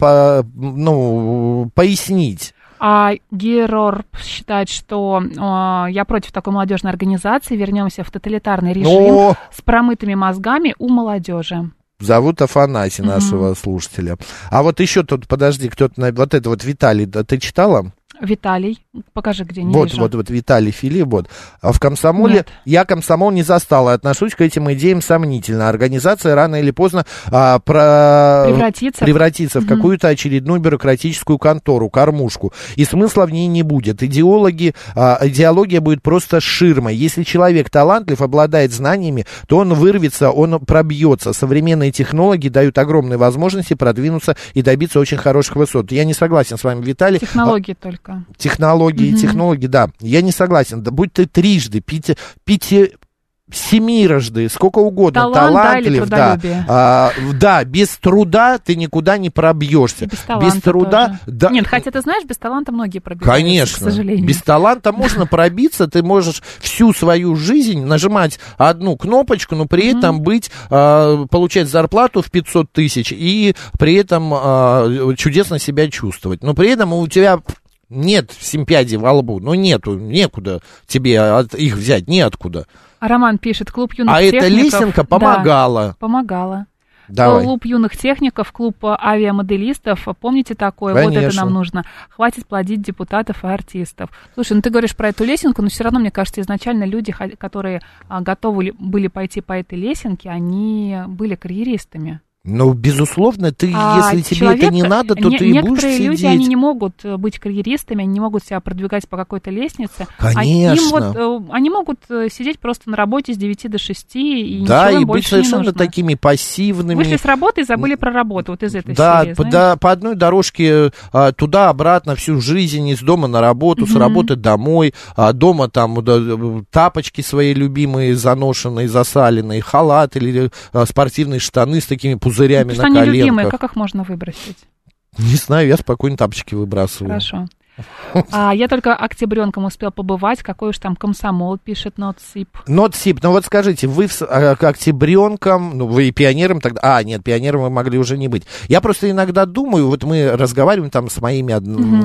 пояснить? Герор считает, что я против такой молодежной организации. Вернемся в тоталитарный режим с промытыми мозгами у молодежи. Зовут Афанасий, нашего слушателя. А вот еще тут, подожди, кто-то, вот это вот Виталий, ты читала? Виталий, покажи, где, не вижу. Вот, Виталий Филипп, вот. А в комсомоле, Нет. Я комсомол не застал, и отношусь к этим идеям сомнительно. Организация рано или поздно превратится в какую-то очередную бюрократическую контору, кормушку. И смысла в ней не будет. Идеология будет просто ширмой. Если человек талантлив, обладает знаниями, то он вырвется, он пробьется. Современные технологии дают огромные возможности продвинуться и добиться очень хороших высот. Я не согласен с вами, Виталий. Технологии только. Технологии, да. Я не согласен. Да будь ты трижды, семирожды, сколько угодно, талантлив, да, без труда ты никуда не пробьешься. Без труда, да. Нет, хотя ты знаешь, без таланта многие пробиваются. Конечно, к сожалению. Без таланта можно пробиться, ты можешь всю свою жизнь нажимать одну кнопочку, но при этом получать зарплату в 500 тысяч и при этом чудесно себя чувствовать. Но при этом у тебя нет симпядий во лбу, некуда тебе их взять, неоткуда. Роман пишет, клуб юных техников... А эта лесенка помогала. Да, помогала. Давай. Клуб юных техников, клуб авиамоделистов. Помните такое? Конечно. Вот это нам нужно. Хватит плодить депутатов и артистов. Слушай, ты говоришь про эту лесенку, но все равно, мне кажется, изначально люди, которые готовы были пойти по этой лесенке, они были карьеристами. Ну, безусловно, если тебе это не надо, то ты и будешь сидеть. Некоторые люди, они не могут быть карьеристами, они не могут себя продвигать по какой-то лестнице. Конечно. Они могут сидеть просто на работе с 9 до 6, и да, ничего им и больше быть совершенно не нужно. Такими пассивными. Вышли с работы и забыли про работу, вот из этой серии, Да, по одной дорожке туда-обратно всю жизнь, из дома на работу, с работы домой, дома там тапочки свои любимые, заношенные, засаленные, халат или спортивные штаны с такими пузырями на коленках. Что они любимые, как их можно выбросить? Не знаю, я спокойно тапочки выбрасываю. Хорошо. Я только октябренком успел побывать. Какой уж там комсомол, пишет Нотсип. Нотсип, ну вот скажите, вы октябренком, вы и пионером тогда... нет, пионером вы могли уже не быть. Я просто иногда думаю, вот мы разговариваем там с моими...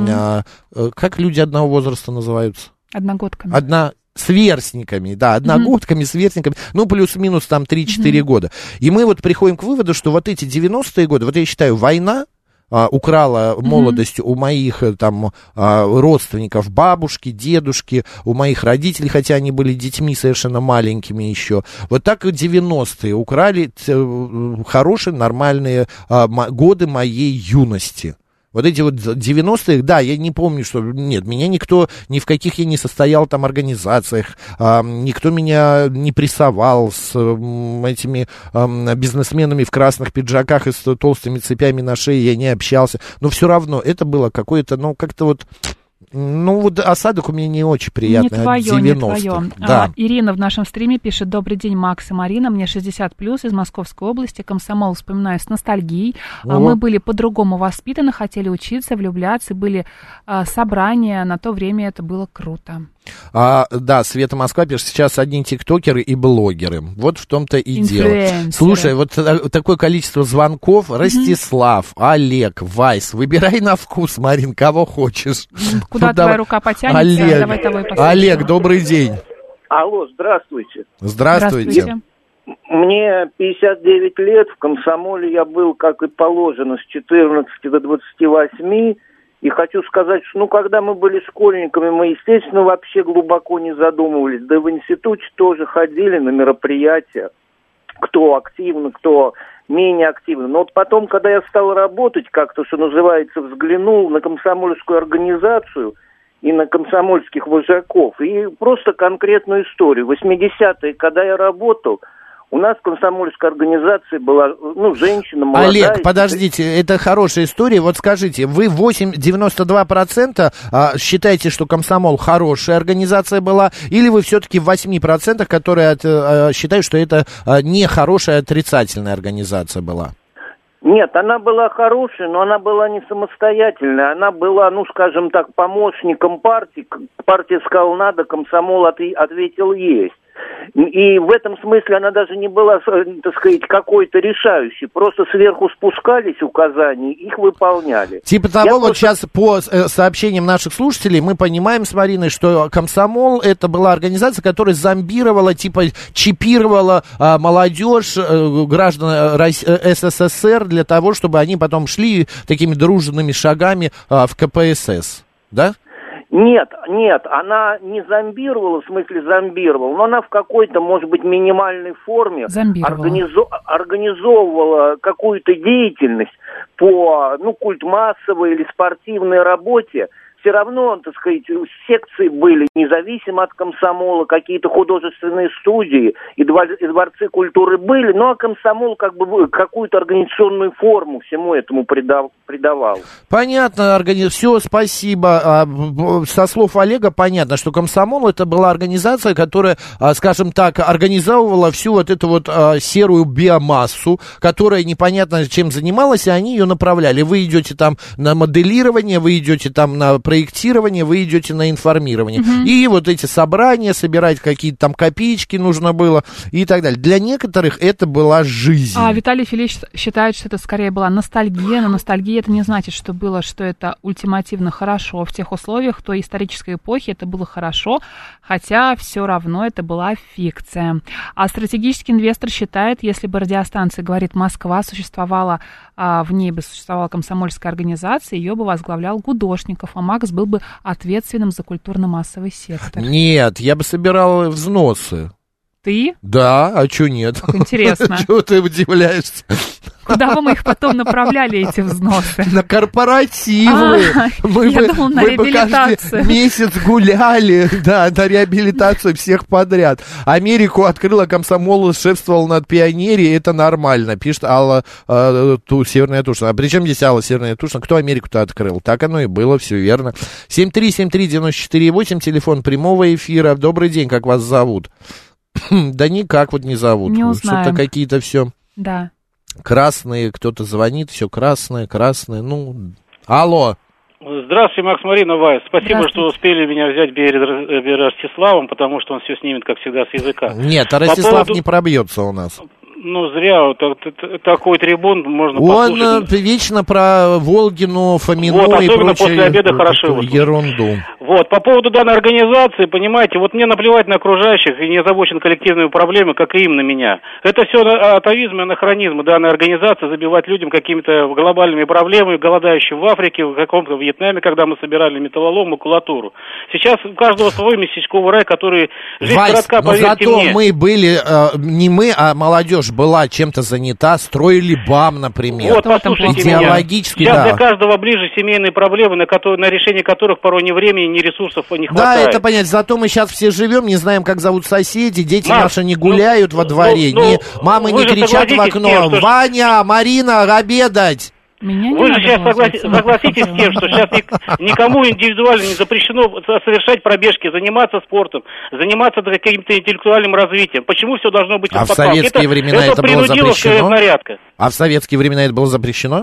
как люди одного возраста называются? Одногодками. Сверстниками, да, одногодками, сверстниками, плюс-минус там 3-4 года. И мы вот приходим к выводу, что вот эти 90-е годы, вот я считаю, война украла молодость у моих там родственников, бабушки, дедушки, у моих родителей, хотя они были детьми совершенно маленькими еще. Вот так и 90-е украли хорошие, нормальные годы моей юности. Вот эти вот 90-е, да, я не помню, что... Нет, меня никто, ни в каких я не состоял там организациях, никто меня не прессовал с этими бизнесменами в красных пиджаках и с толстыми цепями на шее, я не общался. Но все равно это было какое-то, как-то вот... осадок у меня не очень приятный. Не твое, не твое. Да. Ирина в нашем стриме пишет: добрый день, Макс и Марина, мне 60+, из Московской области, комсомол вспоминаю с ностальгией. Мы были по-другому воспитаны, хотели учиться, влюбляться, были собрания, на то время это было круто. Да, Света Москва пишет, сейчас одни тиктокеры и блогеры. Вот в том-то и дело. Слушай, вот такое количество звонков. Ростислав, Олег, Вайс. Выбирай на вкус, Марин, кого хочешь. Куда твоя рука потянется, Олег, давай того и послушаем. Олег, добрый день. Алло, здравствуйте. Здравствуйте. Мне 59 лет, в комсомоле я был, как и положено, с 14 до 28. И хочу сказать, что, когда мы были школьниками, мы, естественно, вообще глубоко не задумывались. Да и в институте тоже ходили на мероприятия, кто активно, кто менее активно. Но вот потом, когда я стал работать, как-то, что называется, взглянул на комсомольскую организацию и на комсомольских вожаков, и просто конкретную историю. В 80-е, когда я работал, у нас в комсомольской организации была, женщина молодая. Олег, подождите, это хорошая история. Вот скажите, вы 92% считаете, что комсомол хорошая организация была, или вы все-таки в 8%, которые считают, что это не хорошая, отрицательная организация была? Нет, она была хорошая, но она была не самостоятельная. Она была, скажем так, помощником партии. Партия сказала надо, комсомол ответил есть. И в этом смысле она даже не была, так сказать, какой-то решающей. Просто сверху спускались указания, их выполняли. Типа того, сейчас по сообщениям наших слушателей мы понимаем с Мариной, что комсомол это была организация, которая зомбировала, чипировала молодежь, граждан СССР для того, чтобы они потом шли такими дружными шагами в КПСС, да? Нет, она не зомбировала, в смысле зомбировала, но она в какой-то, может быть, минимальной форме организовывала какую-то деятельность по, культмассовой или спортивной работе все равно, так сказать, секции были независимо от комсомола, какие-то художественные студии и дворцы культуры были, но комсомол как бы какую-то организационную форму всему этому придавал. Понятно, все, спасибо. Со слов Олега понятно, что комсомол это была организация, которая, скажем так, организовывала всю вот эту вот серую биомассу, которая непонятно чем занималась, и они ее направляли. Вы идете там на моделирование, вы идете там на проектирование, вы идете на информирование. И вот эти собрания, собирать какие-то там копеечки нужно было и так далее. Для некоторых это была жизнь. Виталий Филиппович считает, что это скорее была ностальгия, но ностальгия это не значит, что было, что это ультимативно хорошо. В тех условиях той исторической эпохи это было хорошо, хотя все равно это была фикция. А стратегический инвестор считает, если бы радиостанция «Говорит Москва» существовала, в ней бы существовала комсомольская организация, ее бы возглавлял Гудошников, а Макс был бы ответственным за культурно-массовый сектор. Нет, я бы собирал взносы. Ты? Да, а чё нет? Как интересно. Чего ты удивляешься? Куда бы мы их потом направляли, эти взносы? На корпоративы. Я думал, на реабилитацию. Каждый месяц гуляли, да, на реабилитацию всех подряд. Америку открыла комсомол, шефствовал над Пионерией, это нормально, пишет Алла Северная Тушина. А при чем здесь Алла Северная Тушина? Кто Америку-то открыл? Так оно и было, все верно. 7373948, телефон прямого эфира. Добрый день, как вас зовут? Да никак вот не зовут. Не узнаем. Что-то какие-то все. Да. Красные, кто-то звонит, все красное, ну... Алло. Здравствуйте, Макс, Марина, Вайс. Спасибо, что успели меня взять перед Ростиславом, потому что он все снимет, как всегда, с языка. Нет, а Ростислав не пробьется у нас. Ну, зря, такой трибун можно послушать. Он вечно про Волгину, Фомину вот, и прочее. после обеда хорошо ерунду. Вот, по поводу данной организации, понимаете, вот мне наплевать на окружающих и не озабочен коллективными проблемами, как и им на меня. Это все атовизм и анахронизм данной организации, забивать людям какими-то глобальными проблемами, голодающим в Африке, в каком-то Вьетнаме, когда мы собирали металлолом, макулатуру. Сейчас у каждого свой местечковый рай, который... Жизнь коротка, поверьте мне. Зато мы были, не мы, а молодежь была чем-то занята, строили БАМ, например. Вот, послушайте идеологически, меня. Сейчас да. для каждого ближе семейные проблемы, на решение которых порой ни времени, ни ресурсов не хватает. Да, это понятно. Зато мы сейчас все живем, не знаем, как зовут соседи, дети наши не гуляют во дворе, мамы не кричат в окно: «Ваня, Марина, обедать!» Вы же сейчас согласитесь с тем, что сейчас никому индивидуально не запрещено совершать пробежки, заниматься спортом, заниматься каким-то интеллектуальным развитием. Почему все должно быть... А в советские времена это было запрещено? А в советские времена это было запрещено?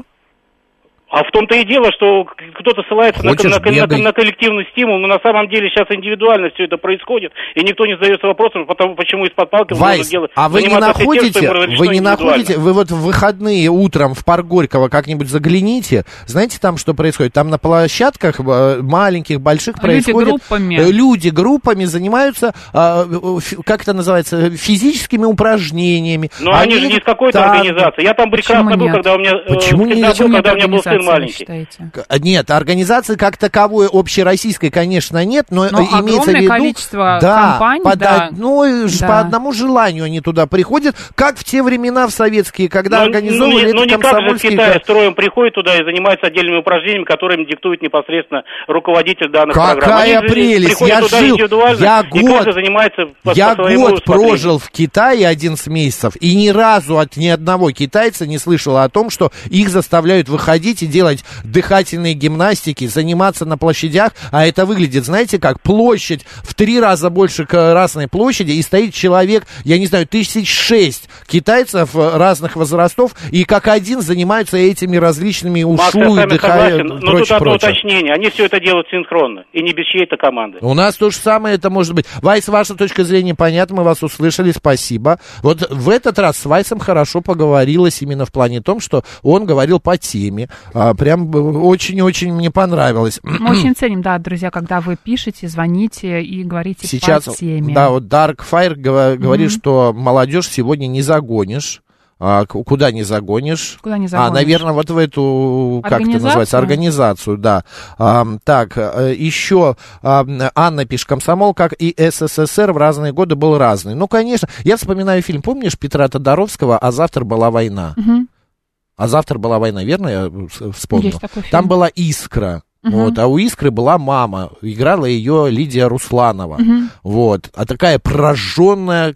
А в том-то и дело, что кто-то ссылается на коллективный стимул, но на самом деле сейчас индивидуально все это происходит, и никто не задается вопросом, почему из-под палки можно делать. А вы не находите, вы вот в выходные утром в парк Горького как-нибудь загляните, знаете там, что происходит? Там на площадках маленьких, больших происходит... Люди группами занимаются, как это называется, физическими упражнениями. Но они же не из какой-то организации. Я там прекрасно был, когда у меня был сын маленький. Нет, организации как таковой общероссийской, конечно, нет, но имеется в виду... количество компаний, по одному желанию они туда приходят, как в те времена в советские, когда организовывали это комсомольские... Ну, не как же в Китае строем приходит туда и занимается отдельными упражнениями, которыми диктует непосредственно руководитель данных программ. Какая прелесть! Я год прожил в Китае 11 месяцев, и ни разу от ни одного китайца не слышал о том, что их заставляют выходить и делать дыхательные гимнастики, заниматься на площадях, а это выглядит, знаете как, площадь в 3 раза больше Красной площади, и стоит человек, я не знаю, 1006 китайцев разных возрастов, и как один занимаются этими различными ушу и дыханием. Но тут одно уточнение, они все это делают синхронно, и не без чьей-то команды. У нас то же самое это может быть. Вайс, ваша точка зрения понятна, мы вас услышали, спасибо. Вот в этот раз с Вайсом хорошо поговорилось именно в плане том, что он говорил по теме. Прям очень-очень мне понравилось. Мы очень ценим, да, друзья, когда вы пишете, звоните и говорите сейчас, по теме. Да, вот Dark Fire говорит, что молодежь сегодня не загонишь. Куда не загонишь? Куда не загонишь? Наверное, вот в эту, как это называется, организацию, да. Так, еще Анна пишет: комсомол, как и СССР, в разные годы был разный. Ну, конечно, я вспоминаю фильм, помнишь, Петра Тодоровского «А завтра была война»? А завтра была война, верно я вспомнил? Есть такой фильм. Там была искра. Вот, а у Искры была мама, играла ее Лидия Русланова, вот, а такая прожженная,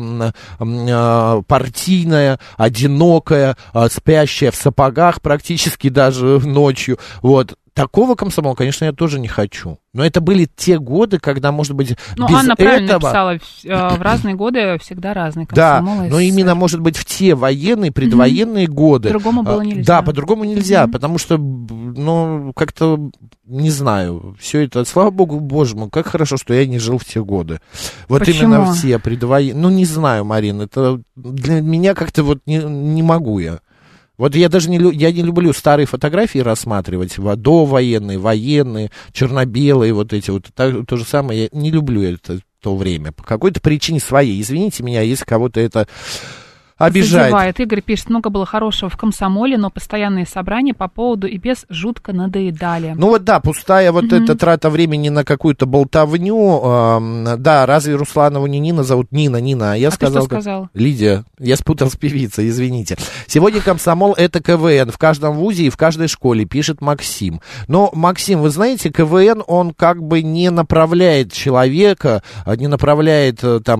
партийная, одинокая, спящая в сапогах практически даже ночью, вот. Такого комсомола, конечно, я тоже не хочу. Но это были те годы, когда, может быть, без Анна правильно этого... написала, в разные годы всегда разные комсомолы. Да, но именно, может быть, в те военные, предвоенные годы... По-другому было нельзя. Да, по-другому нельзя, потому что, ну, как-то, не знаю, все это... Слава богу, боже мой, как хорошо, что я не жил в те годы. Вот Почему? Именно в те предвоенные... Ну, не знаю, Марин, это для меня как-то вот не могу я. Вот я даже не люблю старые фотографии рассматривать, довоенные, военные, черно-белые, вот эти вот, то же самое, я не люблю это то время, по какой-то причине своей, извините меня, если кого-то это обижает. Задевает. Игорь пишет, много было хорошего в комсомоле, но постоянные собрания по поводу и без жутко надоедали. Ну вот да, пустая вот эта трата времени на какую-то болтовню. Да, разве Русланову не Нина зовут? Нина, а я сказал... ты что сказал? Лидия, я спутал с певицей, извините. Сегодня комсомол — это КВН в каждом вузе и в каждой школе, пишет Максим. Но, Максим, вы знаете, КВН, он как бы не направляет человека, не направляет там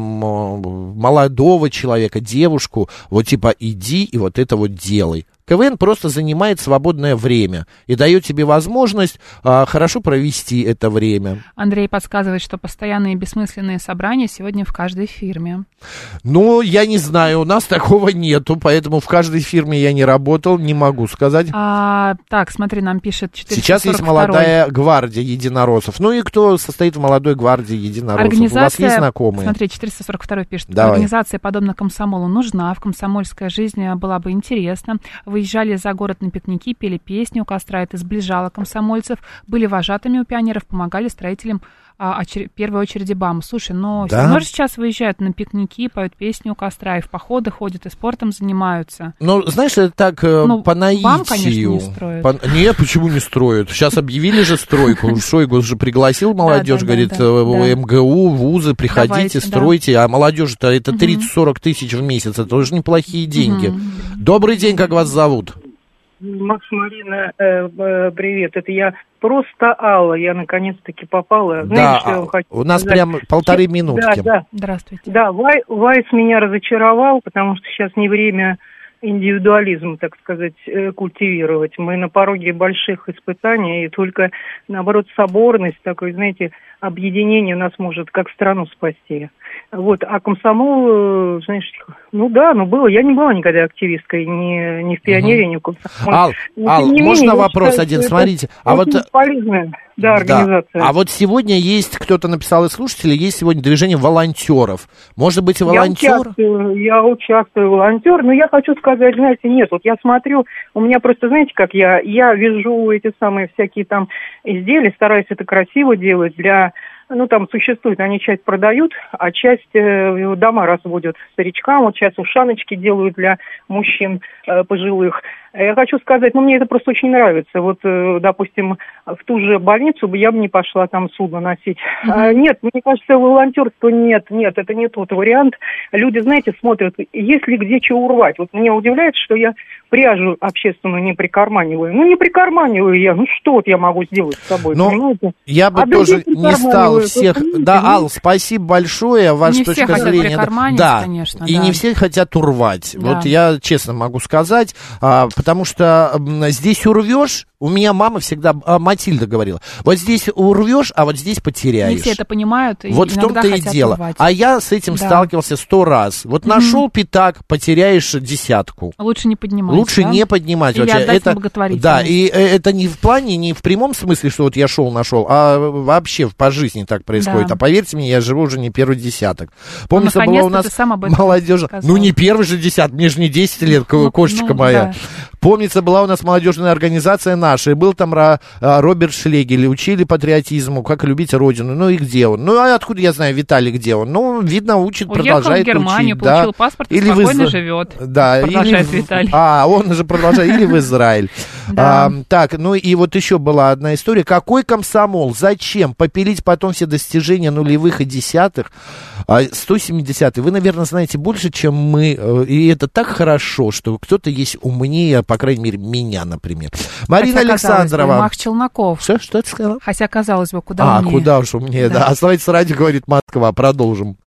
молодого человека, девушку, вот типа иди и вот это вот делай. КВН просто занимает свободное время и дает тебе возможность хорошо провести это время. Андрей подсказывает, что постоянные бессмысленные собрания сегодня в каждой фирме. Ну, я не знаю, у нас такого нету, поэтому в каждой фирме я не работал, не могу сказать. Так, смотри, нам пишет 442. Сейчас есть молодая гвардия единороссов. Ну и кто состоит в молодой гвардии единороссов? Организация, у вас есть знакомые? Смотри, 442 пишет. Давай. Организация, подобно комсомолу, нужна. В комсомольская жизнь была бы интересна. Выезжали за город на пикники, пели песни у костра, это сближало комсомольцев, были вожатыми у пионеров, помогали строителям в первой очереди БАМ. Слушай, но все равно же сейчас выезжают на пикники, поют песни у костра, и в походы ходят, и спортом занимаются. Ну, знаешь, это так по наитию. БАМ, конечно, не строят. Нет, почему не строят? Сейчас объявили же стройку. Шойгу же пригласил молодежь, говорит, МГУ, вузы, приходите, стройте. А молодежь-то это 30-40 тысяч в месяц, это уже неплохие деньги. Добрый день, как вас зовут? Макс, Марина, привет. Это я просто Алла. Я наконец-таки попала. Знаете, что я вам хочу у нас сказать? Прям полторы минутки. Да. Здравствуйте. Да, Вайс меня разочаровал, потому что сейчас не время индивидуализм, так сказать, культивировать. Мы на пороге больших испытаний, и только, наоборот, соборность, такой, знаете, объединение нас может как страну спасти. Вот, а комсомол, знаешь, было. Я не была никогда активисткой, ни в пионере, ни в комсомоле. Ал, можно вопрос один? Смотрите. Полезная, организация. Да. А вот сегодня есть, кто-то написал из слушателей, есть сегодня движение волонтеров. Может быть, и волонтер? Я участвую, волонтер, но я хочу сказать, знаете, нет, вот я смотрю, у меня просто, знаете, как я вяжу эти самые всякие там изделия, стараюсь это красиво делать для... там существует, они часть продают, а часть дома разводят старичкам. Вот сейчас ушаночки делают для мужчин пожилых. Я хочу сказать, мне это просто очень нравится. Вот, допустим, в ту же больницу я бы не пошла там судно носить. Нет, мне кажется, волонтерство нет, это не тот вариант. Люди, знаете, смотрят, есть ли где что урвать. Вот меня удивляет, что я пряжу общественную не прикарманиваю. Не прикарманиваю я, что вот я могу сделать с собой, понимаете? Я бы тоже не стал всех... Да, Ал, спасибо большое, ваша точка зрения. Да, конечно, и не все хотят урвать. Да. Вот я честно могу сказать, потому что здесь урвешь, у меня мама всегда, Матильда говорила, вот здесь урвешь, а вот здесь потеряешь. Не все это понимают, и вот в том-то и дело. Урвать. А я с этим сталкивался 100 раз. Вот нашел пятак, потеряешь 10. Лучше не поднимать. Лучше не поднимать. Или отдать на благотворительность. Да, и это не в плане, не в прямом смысле, что вот я нашел, а вообще по жизни так происходит. Да. А поверьте мне, я живу уже не первый десяток. Помнится, была у нас молодежь. Не первый же десяток, мне же не 10 лет, кошечка моя. Да. Помнится, была у нас молодежная организация наша, и был там Роберт Шлегель, учили патриотизму, как любить родину, и где он? А откуда я знаю, Виталий, где он? Видно, учит, продолжает учить. Уехал в Германию, получил паспорт и спокойно живет. Да, продолжает Виталий. Он же продолжает, или в Израиль. Так, и вот еще была одна история. Какой комсомол? Зачем? Попилить потом все достижения нулевых и десятых, 170-й, вы, наверное, знаете больше, чем мы, и это так хорошо, что кто-то есть умнее, по крайней мере, меня, например. Марина Александрова. Мах Челноков. Что ты сказала? Хотя, казалось бы, куда умнее. Куда уж умнее, да. Оставайтесь радио, говорит Москва. Продолжим.